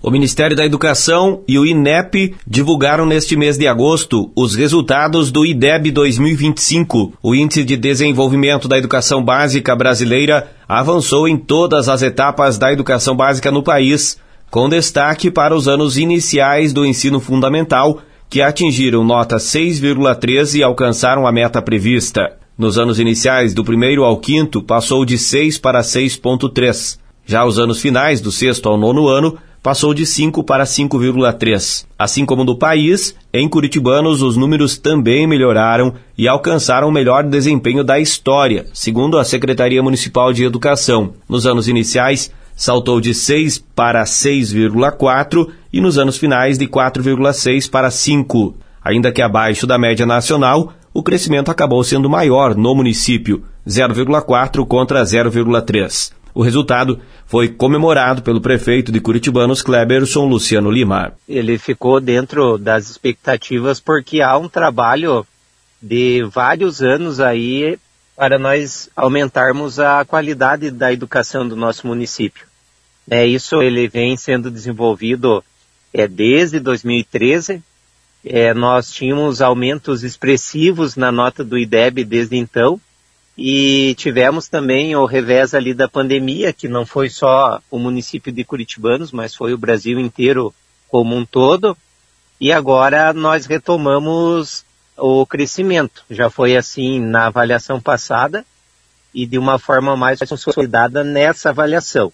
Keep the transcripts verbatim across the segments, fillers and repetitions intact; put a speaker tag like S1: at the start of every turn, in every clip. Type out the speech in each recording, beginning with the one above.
S1: O Ministério da Educação e o INEP divulgaram neste mês de agosto os resultados do I D E B dois mil e vinte e cinco. O Índice de Desenvolvimento da Educação Básica Brasileira avançou em todas as etapas da educação básica no país, com destaque para os anos iniciais do ensino fundamental, que atingiram nota seis vírgula três e alcançaram a meta prevista. Nos anos iniciais, do primeiro ao quinto, passou de seis para seis vírgula três. Já os anos finais, do sexto ao nono ano, passou de cinco para cinco vírgula três. Assim como no país, em Curitibanos os números também melhoraram e alcançaram o melhor desempenho da história, segundo a Secretaria Municipal de Educação. Nos anos iniciais, saltou de seis para seis vírgula quatro e nos anos finais de quatro vírgula seis para cinco. Ainda que abaixo da média nacional, o crescimento acabou sendo maior no município, zero vírgula quatro contra zero vírgula três. O resultado foi comemorado pelo prefeito de Curitibanos, Cleberson Luciano Lima.
S2: Ele ficou dentro das expectativas porque há um trabalho de vários anos aí para nós aumentarmos a qualidade da educação do nosso município. É, isso ele vem sendo desenvolvido é, desde dois mil e treze. É, nós tínhamos aumentos expressivos na nota do I D E B desde então. E tivemos também o revés ali da pandemia, que não foi só o município de Curitibanos, mas foi o Brasil inteiro como um todo. E agora nós retomamos o crescimento. Já foi assim na avaliação passada e de uma forma mais consolidada nessa avaliação.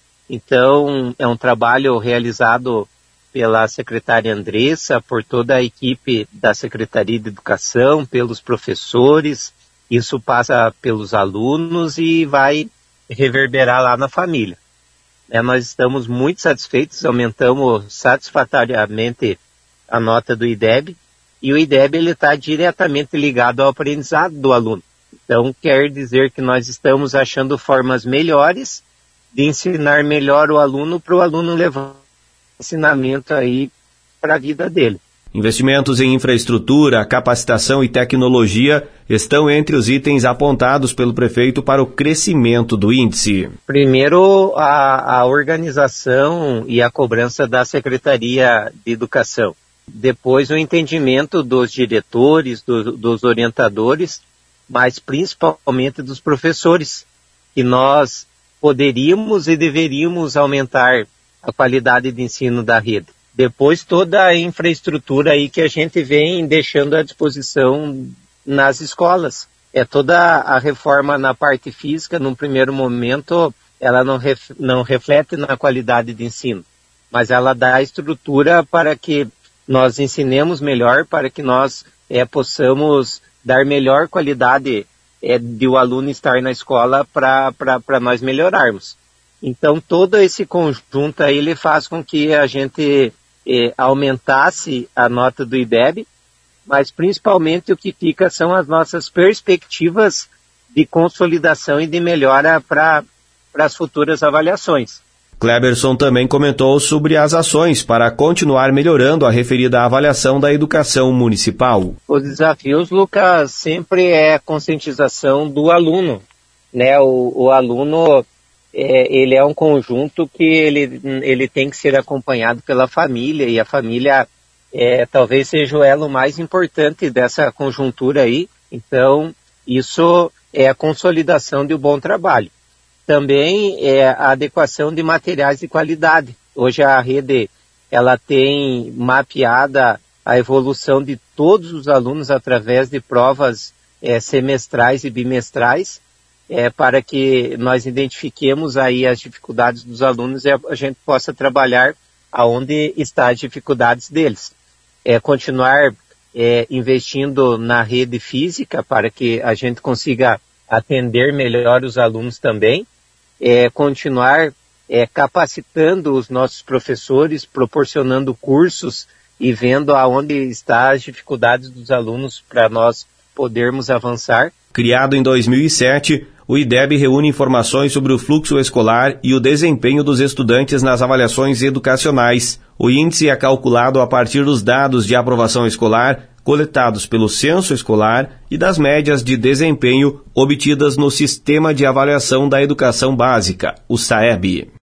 S2: Então, é um trabalho realizado pela secretária Andressa, por toda a equipe da Secretaria de Educação, pelos professores. Isso passa pelos alunos e vai reverberar lá na família. É, nós estamos muito satisfeitos, aumentamos satisfatoriamente a nota do I D E B, e o I D E B está diretamente ligado ao aprendizado do aluno. Então, quer dizer que nós estamos achando formas melhores de ensinar melhor o aluno para o aluno levar ensinamento aí para a vida dele.
S1: Investimentos em infraestrutura, capacitação e tecnologia estão entre os itens apontados pelo prefeito para o crescimento do índice.
S2: Primeiro, a, a organização e a cobrança da Secretaria de Educação. Depois, o entendimento dos diretores, do, dos orientadores, mas principalmente dos professores, que nós poderíamos e deveríamos aumentar a qualidade de ensino da rede. Depois toda a infraestrutura aí que a gente vem deixando à disposição nas escolas. É toda a reforma na parte física, num primeiro momento, ela não, ref, não reflete na qualidade de ensino, mas ela dá a estrutura para que nós ensinemos melhor, para que nós é, possamos dar melhor qualidade é, de o aluno estar na escola para para nós melhorarmos. Então todo esse conjunto aí ele faz com que a gente Eh, aumentasse a nota do I D E B, mas principalmente o que fica são as nossas perspectivas de consolidação e de melhora para as futuras avaliações.
S1: Cleberson também comentou sobre as ações para continuar melhorando a referida avaliação da educação municipal.
S2: Os desafios, Lucas, sempre é a conscientização do aluno, né? O, o aluno É, ele é um conjunto que ele, ele tem que ser acompanhado pela família, e a família é, talvez seja o elo mais importante dessa conjuntura aí. Então, isso é a consolidação de um bom trabalho. Também é a adequação de materiais de qualidade. Hoje a rede ela tem mapeada a evolução de todos os alunos através de provas é, semestrais e bimestrais, É, para que nós identifiquemos aí as dificuldades dos alunos e a, a gente possa trabalhar aonde estão as dificuldades deles. É, continuar é, investindo na rede física para que a gente consiga atender melhor os alunos também. É, continuar é, capacitando os nossos professores, proporcionando cursos e vendo aonde estão as dificuldades dos alunos para nós podermos avançar.
S1: Criado em dois mil e sete, o I D E B reúne informações sobre o fluxo escolar e o desempenho dos estudantes nas avaliações educacionais. O índice é calculado a partir dos dados de aprovação escolar coletados pelo censo escolar e das médias de desempenho obtidas no Sistema de Avaliação da Educação Básica, o SAEB.